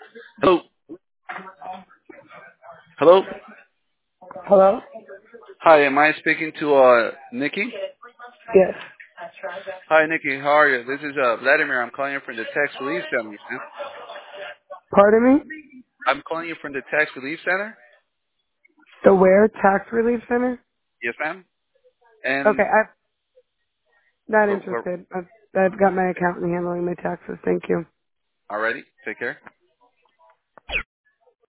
Hello. Hello. Hello? Hi, am I speaking to Nikki? Yes. Hi, Nikki. How are you? This is Vladimir. I'm calling you from the Tax Relief Center. Man. Pardon me? I'm calling you from the Tax Relief Center. The Where Tax Relief Center? Yes, ma'am. Okay, And I'm not oh, interested. I've got my accountant handling my taxes. Thank you. alrighty. Take care.